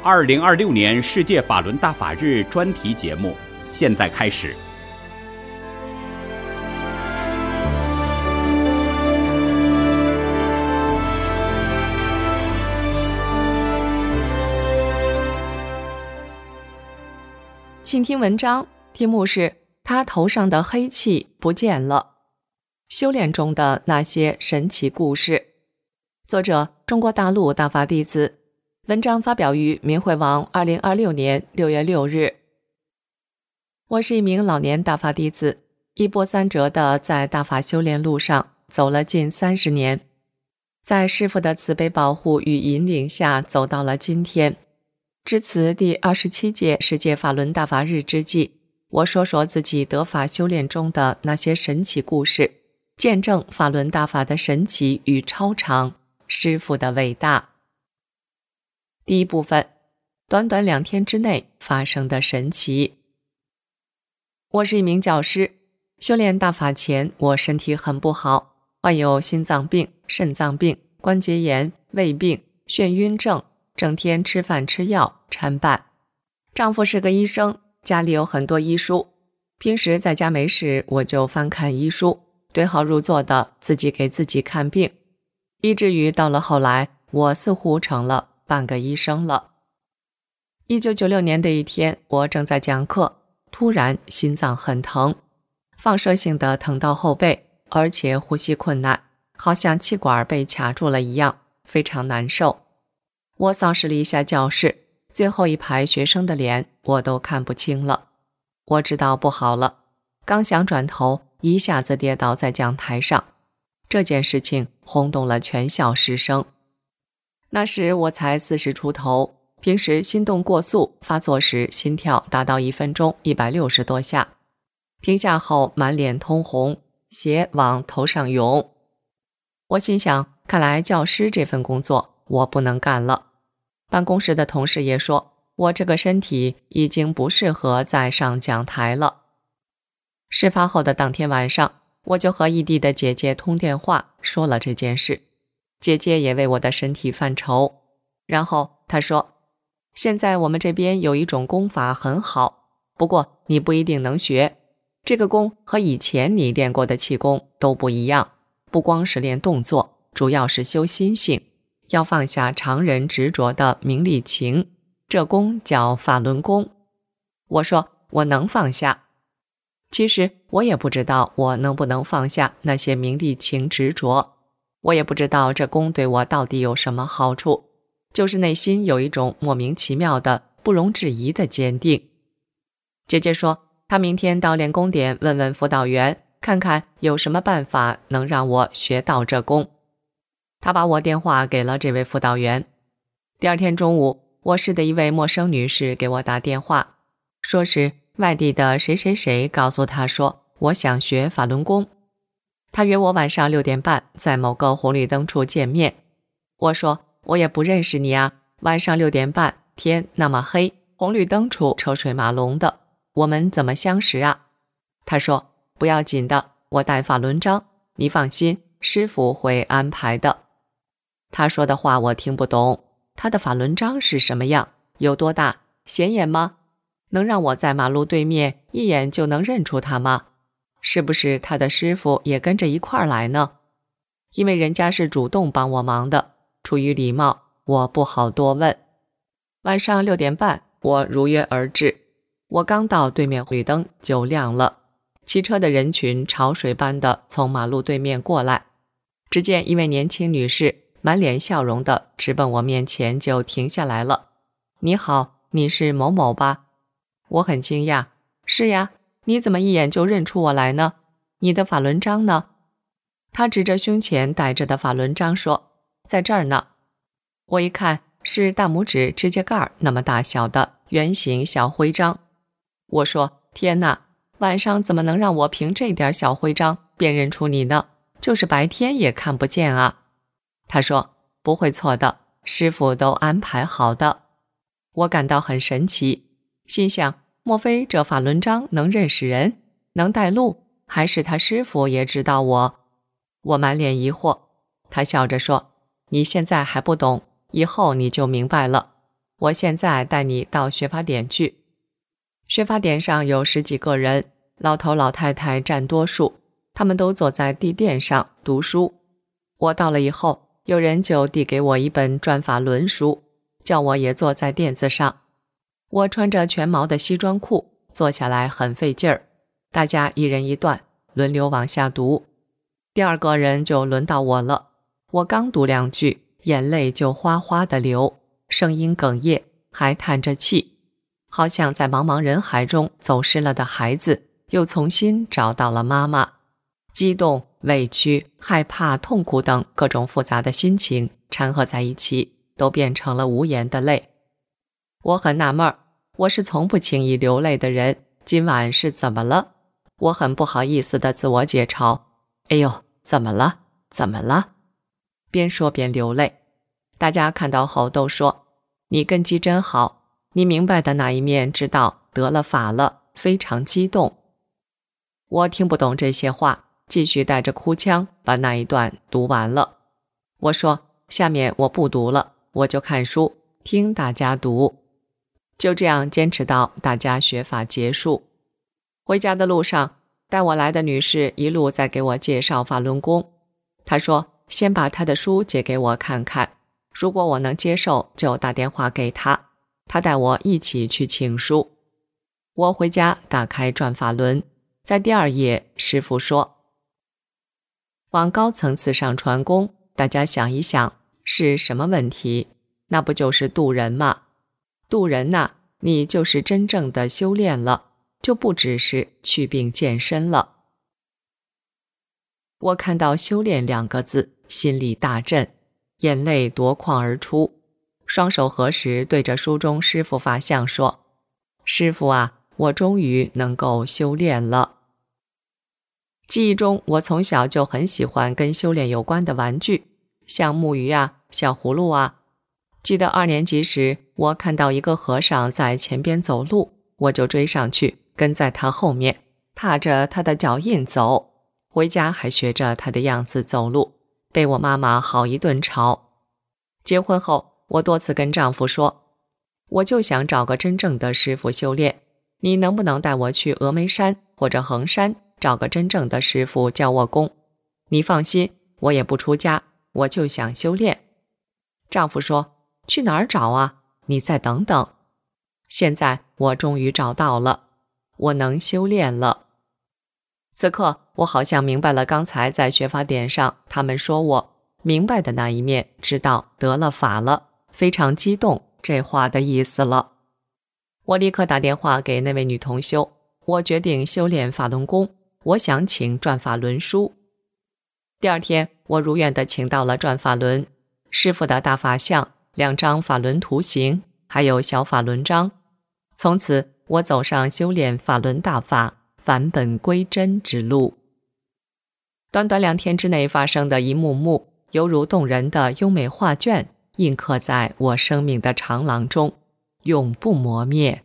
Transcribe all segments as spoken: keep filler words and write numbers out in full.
二零二六年世界法轮大法日专题节目现在开始。 请听文章，题目是他头上的黑气不见了，修炼中的那些神奇故事。作者：中国大陆大法弟子。文章发表于明慧网二零二六年六月六日。我是一名老年大法弟子，一波三折地在大法修炼路上走了近三十年，在师父的慈悲保护与引领下走到了今天。至此第二十七届世界法轮大法日之际，我说说自己得法修炼中的那些神奇故事，见证法轮大法的神奇与超常，师父的伟大。第一部分，短短两天之内发生的神奇。我是一名教师，修炼大法前，我身体很不好，患有心脏病、肾脏病、关节炎、胃病、眩晕症，整天吃饭吃药参半。丈夫是个医生，家里有很多医书，平时在家没事我就翻看医书，对号入座的自己给自己看病，以至于到了后来，我似乎成了半个医生了。一九九六年的一天，我正在讲课，突然心脏很疼，放射性的疼到后背，而且呼吸困难，好像气管被卡住了一样，非常难受。我扫视了一下教室，最后一排学生的脸我都看不清了。我知道不好了，刚想转头，一下子跌倒在讲台上。这件事情轰动了全校师生。那时我才四十出头，平时心动过速，发作时心跳达到一分钟一百六十多下，停下后满脸通红，血往头上涌。我心想，看来教师这份工作我不能干了。办公室的同事也说，我这个身体已经不适合再上讲台了。事发后的当天晚上，我就和异地的姐姐通电话说了这件事，姐姐也为我的身体犯愁。然后她说，现在我们这边有一种功法很好，不过你不一定能学，这个功和以前你练过的气功都不一样，不光是练动作，主要是修心性，要放下常人执着的名利情，这功叫法轮功。我说我能放下。其实我也不知道我能不能放下那些名利情执着，我也不知道这功对我到底有什么好处，就是内心有一种莫名其妙的不容置疑的坚定。姐姐说，她明天到练功点问问辅导员，看看有什么办法能让我学到这功。她把我电话给了这位辅导员。第二天中午，我市的一位陌生女士给我打电话，说是外地的谁谁谁告诉她说，我想学法轮功。她约我晚上六点半在某个红绿灯处见面。我说，我也不认识你啊，晚上六点半，天那么黑，红绿灯处车水马龙的，我们怎么相识啊？她说，不要紧的，我带法轮章，你放心，师父会安排的。她说的话我听不懂，她的法轮章是什么样？有多大？显眼吗？能让我在马路对面一眼就能认出他吗？是不是他的师父也跟着一块儿来呢？因为人家是主动帮我忙的，出于礼貌，我不好多问。晚上六点半，我如约而至。我刚到对面绿灯就亮了，骑车的人群潮水般的从马路对面过来。只见一位年轻女士满脸笑容的直奔我面前就停下来了。你好，你是某某吧？我很惊讶，是呀，你怎么一眼就认出我来呢？你的法轮章呢？他指着胸前戴着的法轮章说，在这儿呢。我一看，是大拇指指甲盖那么大小的圆形小徽章。我说，天哪，晚上怎么能让我凭这点小徽章辨认出你呢？就是白天也看不见啊。他说，不会错的，师父都安排好的。我感到很神奇，心想，莫非这法轮章能认识人，能带路，还是他师父也知道我？我满脸疑惑。他笑着说，你现在还不懂，以后你就明白了。 我现在带你到学法典去。学法典上有十几个人，老头老太太占多数，他们都坐在地垫上读书。我到了以后，有人就递给我一本转法轮书，叫我也坐在垫子上。我穿着全毛的西装裤，坐下来很费劲儿，大家一人一段，轮流往下读。第二个人就轮到我了，我刚读两句，眼泪就哗哗地流，声音哽咽，还叹着气，好像在茫茫人海中走失了的孩子又重新找到了妈妈。激动、委屈、害怕、痛苦等各种复杂的心情掺和在一起，都变成了无言的泪。我很纳闷，我是从不轻易流泪的人，今晚是怎么了？我很不好意思地自我解嘲，哎呦，怎么了？怎么了？边说边流泪。大家看到后都说，你根基真好，你明白的那一面知道得了法了，非常激动。我听不懂这些话，继续带着哭腔把那一段读完了。我说，下面我不读了，我就看书，听大家读。就这样坚持到大家学法结束。回家的路上，带我来的女士一路在给我介绍法轮功。她说，先把她的书借给我看看，如果我能接受，就打电话给她，她带我一起去请书。我回家打开转法轮，在第二页，师父说，往高层次上传功，大家想一想，是什么问题？那不就是渡人吗？渡人呐、啊，你就是真正的修炼了，就不只是祛病健身了。我看到修炼两个字，心里大震，眼泪夺眶而出，双手合十对着书中师父法相说，师父啊，我终于能够修炼了。记忆中，我从小就很喜欢跟修炼有关的玩具，像木鱼啊、小葫芦啊。记得二年级时，我看到一个和尚在前边走路，我就追上去，跟在他后面，踏着他的脚印走。回家还学着他的样子走路，被我妈妈好一顿吵。结婚后，我多次跟丈夫说，我就想找个真正的师傅修炼，你能不能带我去峨眉山或者衡山，找个真正的师傅教我功？你放心，我也不出家，我就想修炼。丈夫说，去哪儿找啊？你再等等。现在我终于找到了，我能修炼了。此刻我好像明白了刚才在学法典上他们说我明白的那一面，知道得了法了，非常激动这话的意思了。我立刻打电话给那位女同修，我决定修炼法轮功，我想请转法轮书。第二天，我如愿地请到了转法轮师父的大法相，两张法轮图形，还有小法轮章。从此我走上修炼法轮大法返本归真之路。短短两天之内发生的一幕幕，犹如动人的优美画卷，印刻在我生命的长廊中，永不磨灭。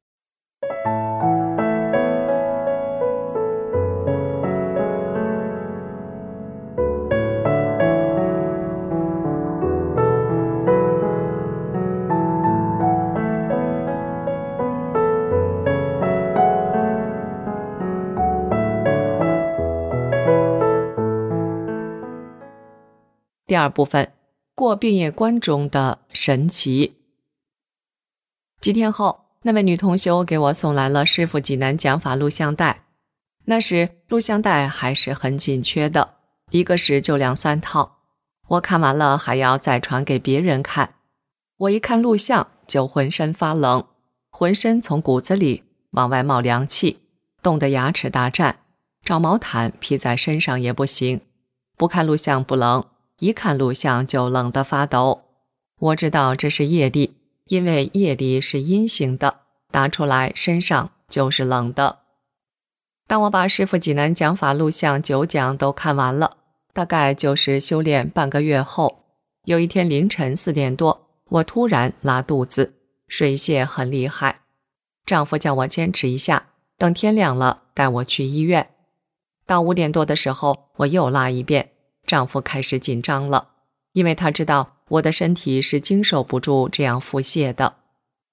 第二部分，过病业关中的神奇。几天后，那位女同修给我送来了师父济南讲法录像带。那时录像带还是很紧缺的，一个时就两三套，我看完了还要再传给别人看。我一看录像就浑身发冷，浑身从骨子里往外冒凉气，冻得牙齿大战，找毛毯披在身上也不行。不看录像不冷，一看录像就冷得发抖。我知道这是业力，因为业力是阴性的，打出来身上就是冷的。当我把师父济南讲法录像九讲都看完了，大概就是修炼半个月后，有一天凌晨四点多，我突然拉肚子，水泄很厉害。丈夫叫我坚持一下，等天亮了带我去医院。到五点多的时候，我又拉一遍，丈夫开始紧张了，因为他知道我的身体是经受不住这样腹泻的。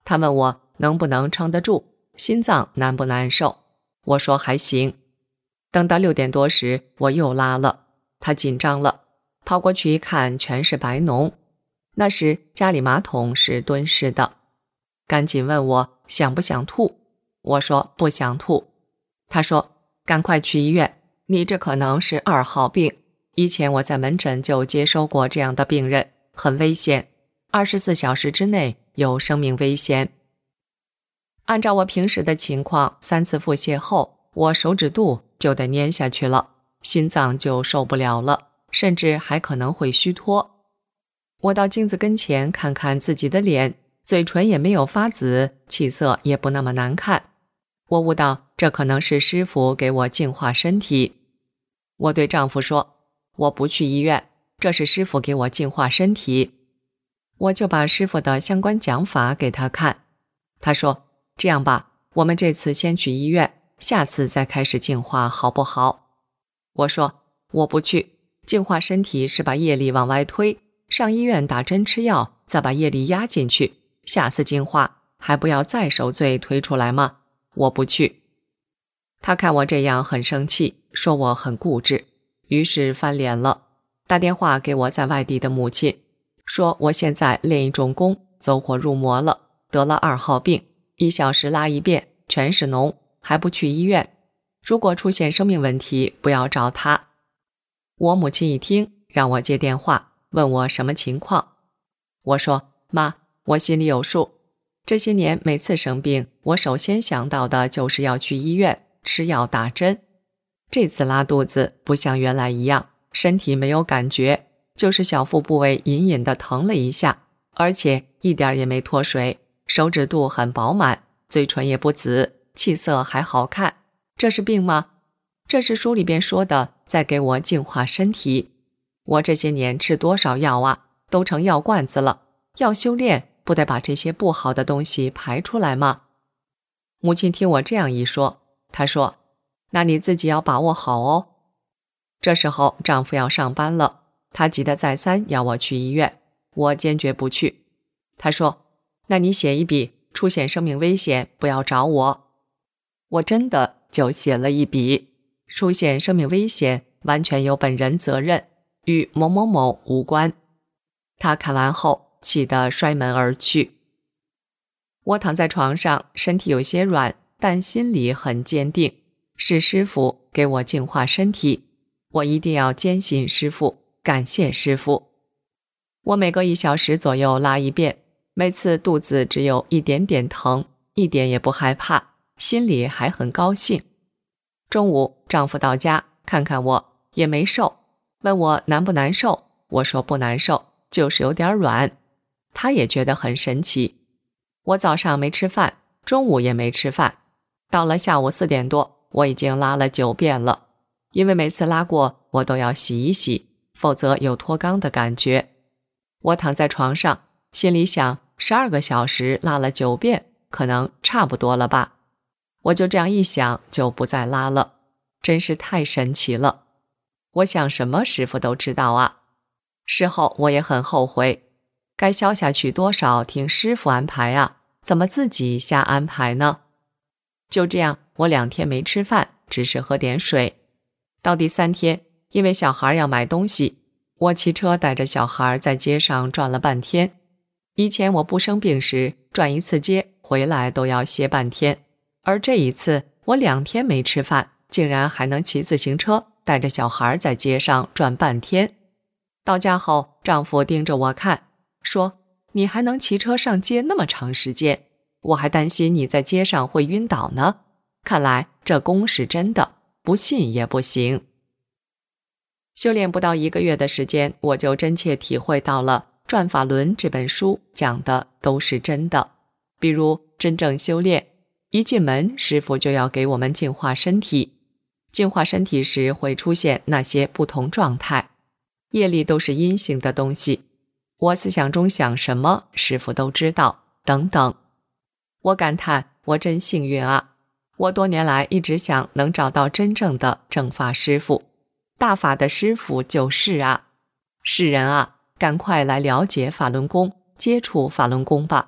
他问我能不能撑得住，心脏难不难受。我说还行。等到六点多时，我又拉了，他紧张了，跑过去一看，全是白脓。那时家里马桶是蹲式的，赶紧问我想不想吐。我说不想吐。他说赶快去医院，你这可能是二号病，以前我在门诊就接收过这样的病人，很危险，二十四小时之内有生命危险。按照我平时的情况，三次腹泻后，我手指肚就得粘下去了，心脏就受不了了，甚至还可能会虚脱。我到镜子跟前看看自己的脸，嘴唇也没有发紫，气色也不那么难看。我悟到这可能是师傅给我净化身体。我对丈夫说，我不去医院，这是师傅给我净化身体。我就把师傅的相关讲法给他看。他说，这样吧，我们这次先去医院，下次再开始净化好不好？我说我不去，净化身体是把业力往外推，上医院打针吃药，再把业力压进去，下次净化还不要再受罪推出来吗？我不去。他看我这样很生气，说我很固执，于是翻脸了，打电话给我在外地的母亲，说我现在练一种功，走火入魔了，得了二号病，一小时拉一遍，全是脓，还不去医院，如果出现生命问题，不要找他。我母亲一听，让我接电话，问我什么情况。我说，妈，我心里有数，这些年每次生病，我首先想到的就是要去医院吃药打针。这次拉肚子不像原来一样，身体没有感觉，就是小腹部位隐隐的疼了一下，而且一点也没脱水，手指肚很饱满，嘴唇也不紫，气色还好看。这是病吗？这是书里边说的，在给我净化身体。我这些年吃多少药啊，都成药罐子了，要修炼不得把这些不好的东西排出来吗？母亲听我这样一说，她说，那你自己要把握好哦。这时候丈夫要上班了，他急得再三要我去医院，我坚决不去。他说，那你写一笔，出现生命危险不要找我。我真的就写了一笔，出现生命危险完全由本人责任，与某某某无关。他看完后气得摔门而去。我躺在床上，身体有些软，但心里很坚定，是师傅给我净化身体，我一定要坚信师傅，感谢师傅。我每隔一小时左右拉一遍，每次肚子只有一点点疼，一点也不害怕，心里还很高兴。中午丈夫到家看看我，也没瘦，问我难不难受，我说不难受，就是有点软。他也觉得很神奇。我早上没吃饭，中午也没吃饭，到了下午四点多，我已经拉了九遍了，因为每次拉过我都要洗一洗，否则有脱肛的感觉。我躺在床上，心里想，十二个小时拉了九遍，可能差不多了吧。我就这样一想，就不再拉了，真是太神奇了。我想什么师傅都知道啊。事后我也很后悔，该消下去多少听师傅安排啊，怎么自己瞎安排呢？就这样，我两天没吃饭，只是喝点水。到第三天，因为小孩要买东西，我骑车带着小孩在街上转了半天。以前我不生病时，转一次街回来都要歇半天，而这一次我两天没吃饭，竟然还能骑自行车带着小孩在街上转半天。到家后，丈夫盯着我看，说，你还能骑车上街那么长时间，我还担心你在街上会晕倒呢。看来这功是真的，不信也不行。修炼不到一个月的时间，我就真切体会到了《转法轮》这本书讲的都是真的。比如真正修炼，一进门师傅就要给我们净化身体，净化身体时会出现那些不同状态，业力都是阴性的东西，我思想中想什么师傅都知道，等等。我感叹我真幸运啊，我多年来一直想能找到真正的正法师傅，大法的师傅就是啊。世人啊，赶快来了解法轮功，接触法轮功吧，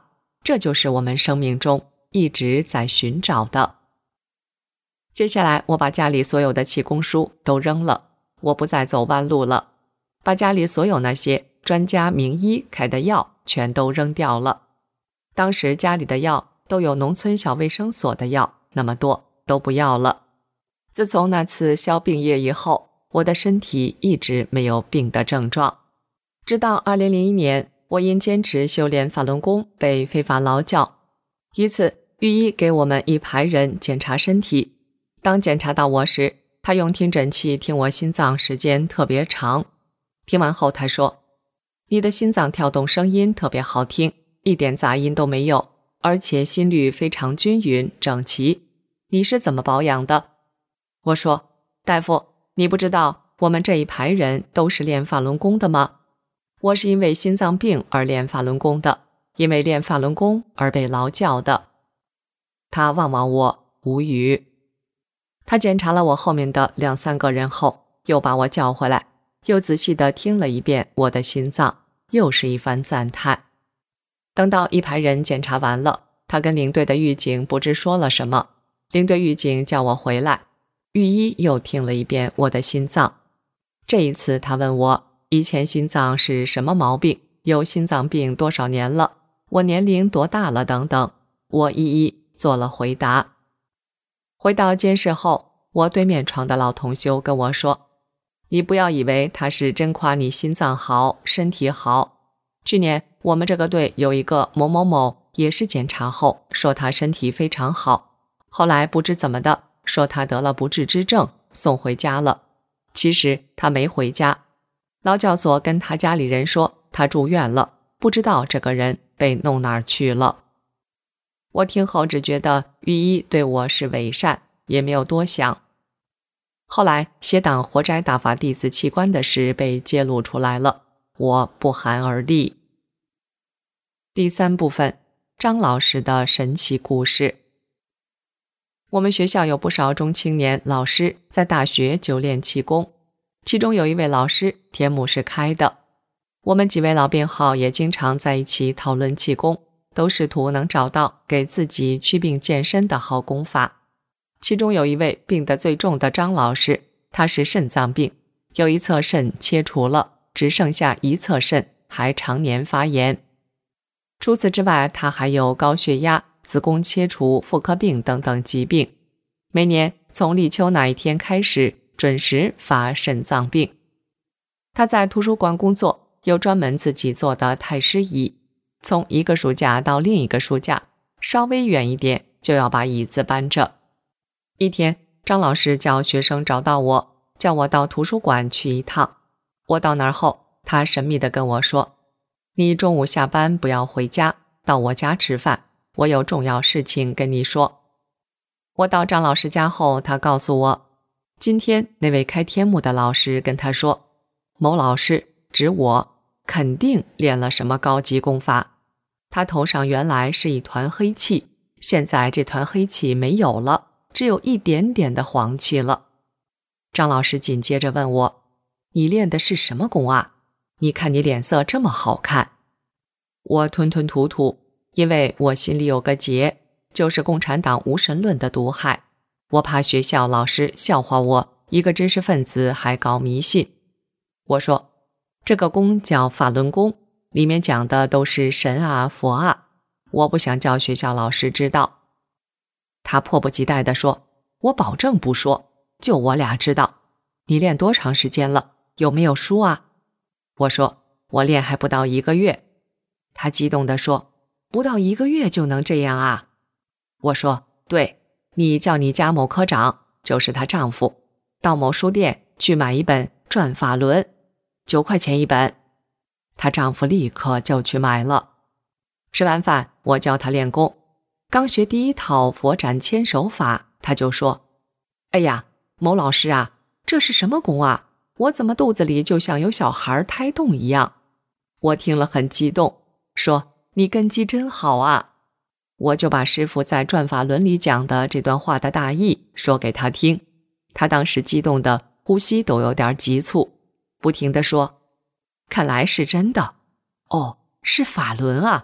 这就是我们生命中一直在寻找的。接下来我把家里所有的气功书都扔了，我不再走弯路了，把家里所有那些专家名医开的药全都扔掉了。当时家里的药都有农村小卫生所的药那么多，都不要了。自从那次消病液以后，我的身体一直没有病的症状。直到二零零一年，我因坚持修炼法轮功被非法劳教。一次，御医给我们一排人检查身体，当检查到我时，他用听诊器听我心脏时间特别长。听完后他说，你的心脏跳动声音特别好听，一点杂音都没有，而且心率非常均匀整齐，你是怎么保养的？我说，大夫，你不知道我们这一排人都是练法轮功的吗？我是因为心脏病而练法轮功的，因为练法轮功而被劳教的。他望望我，无语。他检查了我后面的两三个人后，又把我叫回来，又仔细地听了一遍我的心脏，又是一番赞叹。等到一排人检查完了，他跟领队的狱警不知说了什么，领队狱警叫我回来，御医又听了一遍我的心脏。这一次他问我以前心脏是什么毛病，有心脏病多少年了，我年龄多大了等等，我一一做了回答。回到监室后，我对面床的老同修跟我说，你不要以为他是真夸你心脏好身体好，去年我们这个队有一个某某某也是检查后说他身体非常好，后来不知怎么的说他得了不治之症，送回家了。其实他没回家，劳教所跟他家里人说他住院了，不知道这个人被弄哪儿去了。我听后只觉得御医对我是伪善，也没有多想。后来协党活摘大法弟子器官的事被揭露出来了，我不寒而栗。第三部分，张老师的神奇故事。我们学校有不少中青年老师在大学就练气功，其中有一位老师天目是开的，我们几位老编号也经常在一起讨论气功，都试图能找到给自己祛病健身的好功法。其中有一位病得最重的张老师，他是肾脏病，有一侧肾切除了，只剩下一侧肾，还常年发炎。除此之外，他还有高血压、子宫切除、妇科病等等疾病，每年从立秋那一天开始准时发肾脏病。他在图书馆工作，有专门自己做的太师椅，从一个书架到另一个书架，稍微远一点就要把椅子搬着。一天，张老师叫学生找到我，叫我到图书馆去一趟。我到那儿后，他神秘地跟我说，你中午下班不要回家，到我家吃饭，我有重要事情跟你说。我到张老师家后，他告诉我，今天那位开天目的老师跟他说，某老师指我肯定练了什么高级功法，他头上原来是一团黑气，现在这团黑气没有了，只有一点点的黄气了。张老师紧接着问我，你练的是什么功啊？你看你脸色这么好看。我吞吞吐吐，因为我心里有个结，就是共产党无神论的毒害，我怕学校老师笑话我一个知识分子还搞迷信。我说，这个功叫法轮功，里面讲的都是神啊佛啊，我不想叫学校老师知道。他迫不及待地说，我保证不说，就我俩知道。你练多长时间了？有没有书啊？我说，我练还不到一个月。他激动地说，不到一个月就能这样啊？我说，对，你叫你家某科长，就是她丈夫，到某书店去买一本《转法轮》，九块钱一本。她丈夫立刻就去买了。吃完饭，我教她练功，刚学第一套佛展千手法，她就说，哎呀，某老师啊，这是什么功啊？我怎么肚子里就像有小孩胎动一样？我听了很激动，说，你根基真好啊。我就把师父在《转法轮》里讲的这段话的大意说给他听，他当时激动的呼吸都有点急促，不停地说，看来是真的。哦，是法轮啊，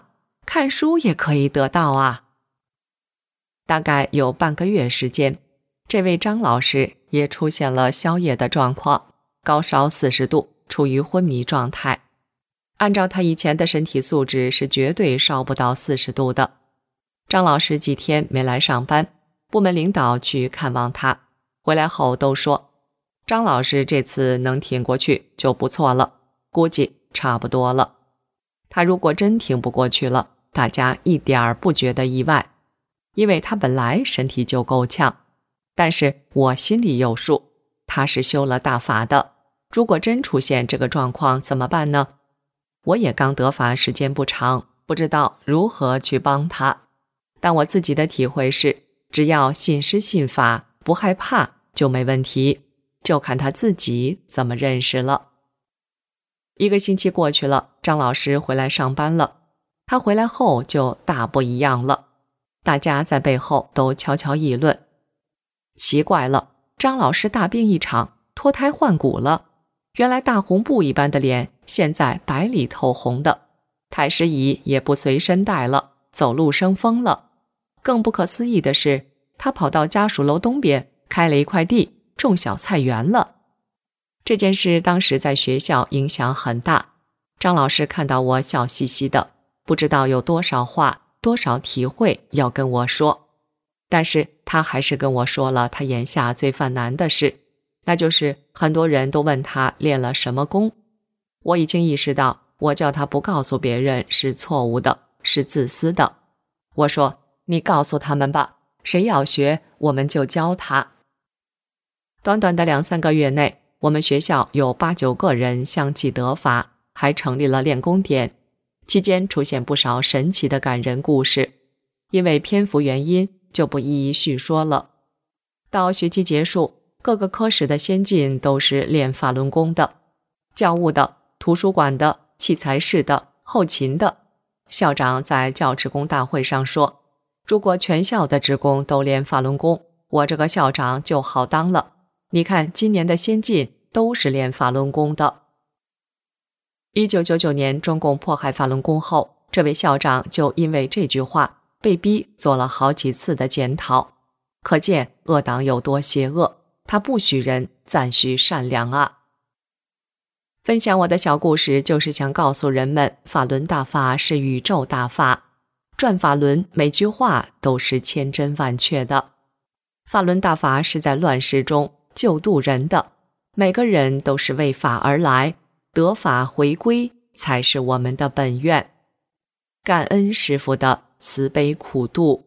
看书也可以得到啊。大概有半个月时间，这位张老师也出现了宵夜的状况，高烧四十度，处于昏迷状态。按照他以前的身体素质是绝对烧不到四十度的。张老师几天没来上班，部门领导去看望他，回来后都说，张老师这次能挺过去就不错了，估计差不多了。他如果真挺不过去了，大家一点儿不觉得意外，因为他本来身体就够呛。但是我心里有数，他是修了大法的，如果真出现这个状况怎么办呢？我也刚得法时间不长，不知道如何去帮他。但我自己的体会是，只要信师信法，不害怕就没问题，就看他自己怎么认识了。一个星期过去了，张老师回来上班了。他回来后就大不一样了，大家在背后都悄悄议论。奇怪了，张老师大病一场，脱胎换骨了。原来大红布一般的脸，现在白里透红的，太师椅也不随身带了，走路生风了。更不可思议的是，他跑到家属楼东边开了一块地，种小菜园了。这件事当时在学校影响很大，张老师看到我笑嘻嘻的，不知道有多少话，多少体会要跟我说。但是他还是跟我说了他眼下最犯难的事，那就是很多人都问他练了什么功。我已经意识到，我叫他不告诉别人是错误的，是自私的。我说，你告诉他们吧，谁要学我们就教他。短短的两三个月内，我们学校有八九个人相继得法，还成立了练功点。期间出现不少神奇的感人故事，因为篇幅原因就不一一叙说了。到学期结束，各个科室的先进都是练法轮功的，教务的、图书馆的、器材室的、后勤的。校长在教职工大会上说，如果全校的职工都练法轮功，我这个校长就好当了。你看今年的先进都是练法轮功的。一九九九年中共迫害法轮功后，这位校长就因为这句话被逼做了好几次的检讨，可见恶党有多邪恶，他不许人，赞许善良啊。分享我的小故事，就是想告诉人们，法轮大法是宇宙大法，转法轮每句话都是千真万确的。法轮大法是在乱世中救度人的，每个人都是为法而来，得法回归才是我们的本愿。感恩师父的慈悲苦度。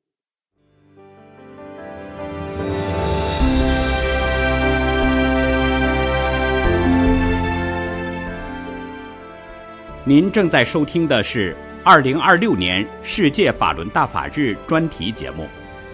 您正在收听的是二零二六年世界法轮大法日专题节目。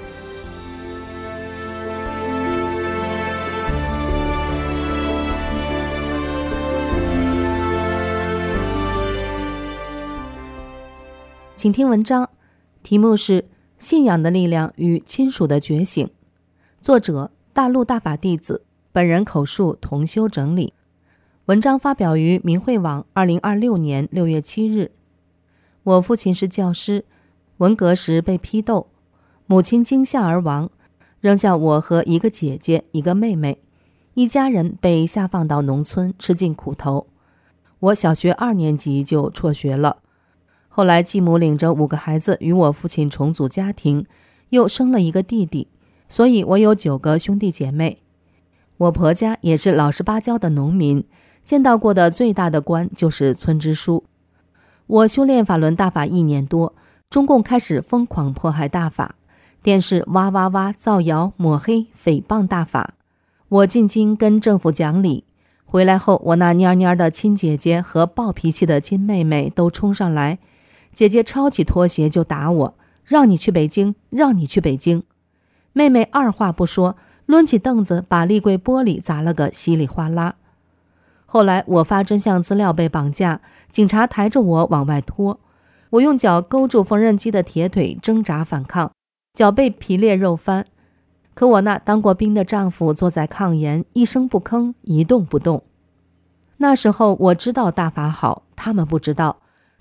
请听文章，题目是《信仰的力量与亲属的觉醒》，作者大陆大法弟子，本人口述同修整理。文章发表于明慧网二零二六年六月七日。我父亲是教师，文革时被批斗，母亲惊吓而亡，扔下我和一个姐姐一个妹妹，一家人被下放到农村吃尽苦头。我小学二年级就辍学了。后来继母领着五个孩子与我父亲重组家庭，又生了一个弟弟，所以我有九个兄弟姐妹。我婆家也是老实巴交的农民，见到过的最大的官就是村支书。我修炼法轮大法一年多，中共开始疯狂迫害大法，电视哇哇哇造谣抹黑诽谤大法。我进京跟政府讲理，回来后我那蔫蔫的亲姐姐和暴脾气的亲妹妹都冲上来，姐姐抄起拖鞋就打我，让你去北京，让你去北京。妹妹二话不说，抡起凳子把立柜玻璃砸了个稀里哗啦。后来我发真相资料被绑架，警察抬着我往外拖，我用脚勾住缝纫机的铁腿挣扎反抗，脚被皮裂肉翻。可我那当过兵的丈夫坐在炕沿，一声不吭，一动不动。那时候我知道大法好，他们不知道，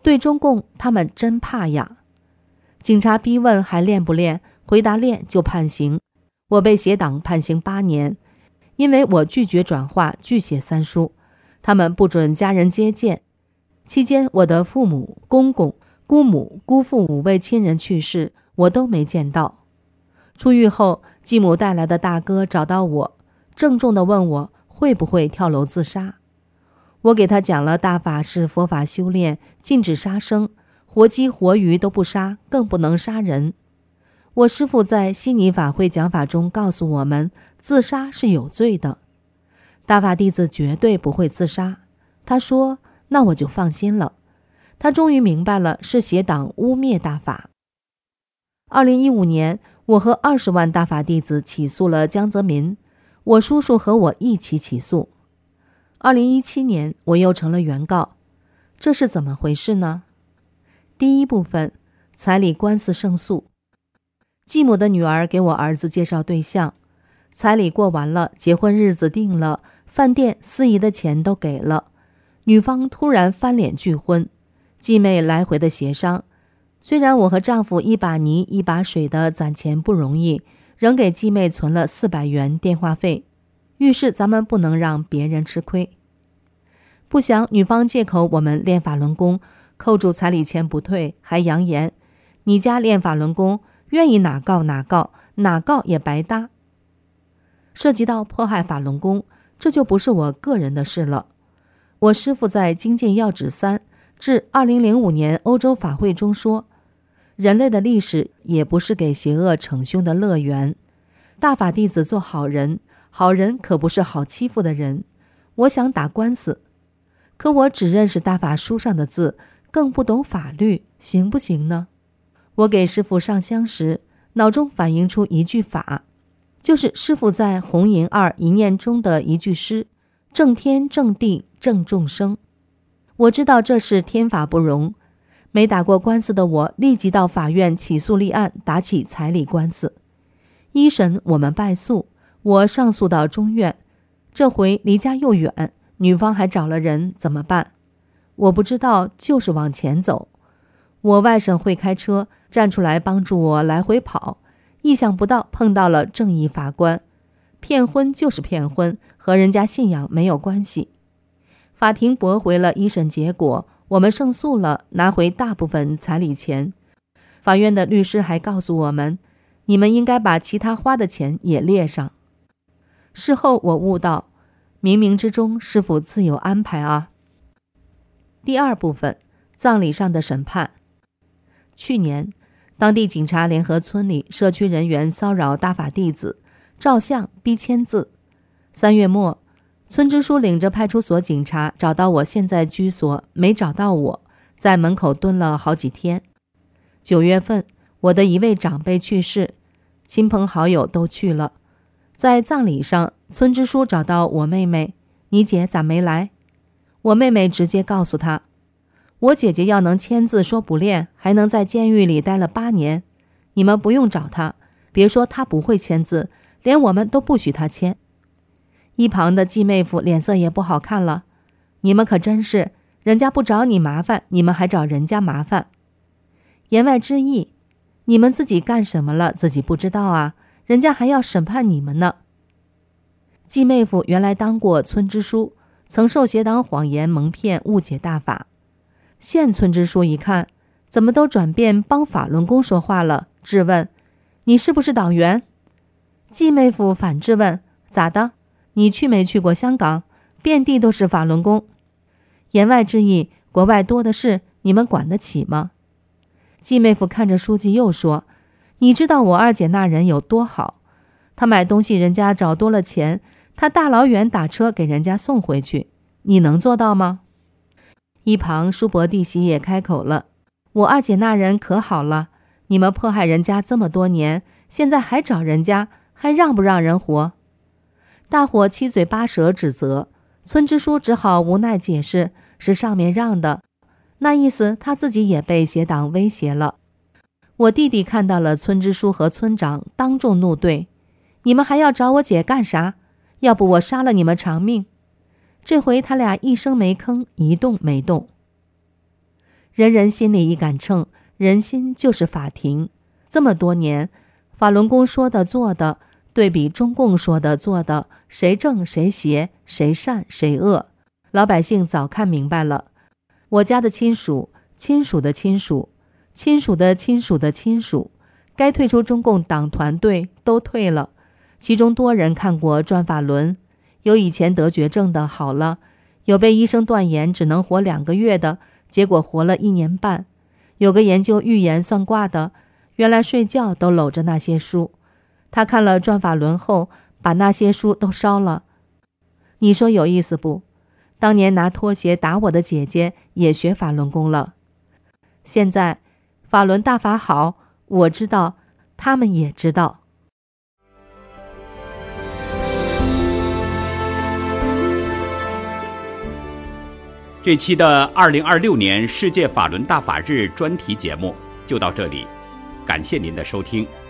对中共他们真怕呀。警察逼问还练不练，回答练就判刑。我被协党判刑八年，因为我拒绝转化，拒写三书，他们不准家人接见。期间我的父母、公公、姑母、姑父五位亲人去世，我都没见到。出狱后，继母带来的大哥找到我，郑重地问我会不会跳楼自杀。我给他讲了大法是佛法修炼，禁止杀生，活鸡活鱼都不杀，更不能杀人。我师父在悉尼法会讲法中告诉我们，自杀是有罪的，大法弟子绝对不会自杀。他说，那我就放心了。他终于明白了，是邪党污蔑大法。二零一五年，我和二十万大法弟子起诉了江泽民，我叔叔和我一起起诉。二零一七年，我又成了原告，这是怎么回事呢？第一部分，彩礼官司胜诉。继母的女儿给我儿子介绍对象，彩礼过完了，结婚日子定了，饭店司仪的钱都给了，女方突然翻脸拒婚，继妹来回的协商。虽然我和丈夫一把泥一把水的攒钱不容易，仍给继妹存了四百元电话费，遇事咱们不能让别人吃亏。不想女方借口我们练法轮功，扣住彩礼钱不退，还扬言你家练法轮功，愿意哪告哪告，哪告也白搭。涉及到迫害法轮功，这就不是我个人的事了。我师父在《精进要旨三》至二零零五年欧洲法会中说，人类的历史也不是给邪恶逞凶的乐园。大法弟子做好人，好人可不是好欺负的人。我想打官司，可我只认识大法书上的字，更不懂法律，行不行呢？我给师父上香时，脑中反映出一句法，就是师父在红银二一念中的一句诗，正天正地正众生。我知道这是天法不容，没打过官司的我立即到法院起诉立案，打起彩礼官司。一审我们败诉，我上诉到中院，这回离家又远，女方还找了人，怎么办？我不知道，就是往前走。我外甥会开车，站出来帮助我来回跑，意想不到碰到了正义法官。骗婚就是骗婚，和人家信仰没有关系。法庭驳回了一审结果，我们胜诉了，拿回大部分彩礼钱。法院的律师还告诉我们，你们应该把其他花的钱也列上。事后我悟到，冥冥之中师父自有安排啊。第二部分，葬礼上的审判。去年，当地警察联合村里社区人员骚扰大法弟子，照相逼签字。三月末，村支书领着派出所警察找到我现在居所，没找到我，在门口蹲了好几天。九月份，我的一位长辈去世，亲朋好友都去了。在葬礼上，村支书找到我妹妹，你姐咋没来？我妹妹直接告诉他，我姐姐要能签字说不练，还能在监狱里待了八年，你们不用找她，别说她不会签字，连我们都不许她签。一旁的继妹夫脸色也不好看了，你们可真是，人家不找你麻烦，你们还找人家麻烦。言外之意，你们自己干什么了，自己不知道啊，人家还要审判你们呢。继妹夫原来当过村支书，曾受邪党谎言蒙骗，误解大法。现村支书一看，怎么都转变帮法轮功说话了，质问，你是不是党员？继妹夫反质问，咋的？你去没去过香港？遍地都是法轮功。言外之意，国外多的是，你们管得起吗？继妹夫看着书记又说，你知道我二姐那人有多好，她买东西人家找多了钱，她大老远打车给人家送回去，你能做到吗？一旁叔伯弟媳也开口了，我二姐那人可好了，你们迫害人家这么多年，现在还找人家，还让不让人活？大伙七嘴八舌指责，村支书只好无奈解释，是上面让的，那意思他自己也被邪党威胁了。我弟弟看到了村支书和村长，当众怒对，你们还要找我姐干啥？要不我杀了你们偿命。这回他俩一声没吭，一动没动。 人人心里一杆秤，人心就是法庭。这么多年，法轮功说的做的对比中共说的做的，谁正谁邪，谁善谁恶，老百姓早看明白了。我家的亲属，亲属的亲属，亲属的亲属的亲属，该退出中共党团队都退了，其中多人看过转法轮，有以前得绝症的好了，有被医生断言只能活两个月的，结果活了一年半，有个研究预言算卦的，原来睡觉都搂着那些书，他看了转法轮后，把那些书都烧了。你说有意思不？当年拿拖鞋打我的姐姐也学法轮功了。现在法轮大法好，我知道，他们也知道。 这期的二零二六年世界法轮大法日专题节目就到这里，感谢您的收听。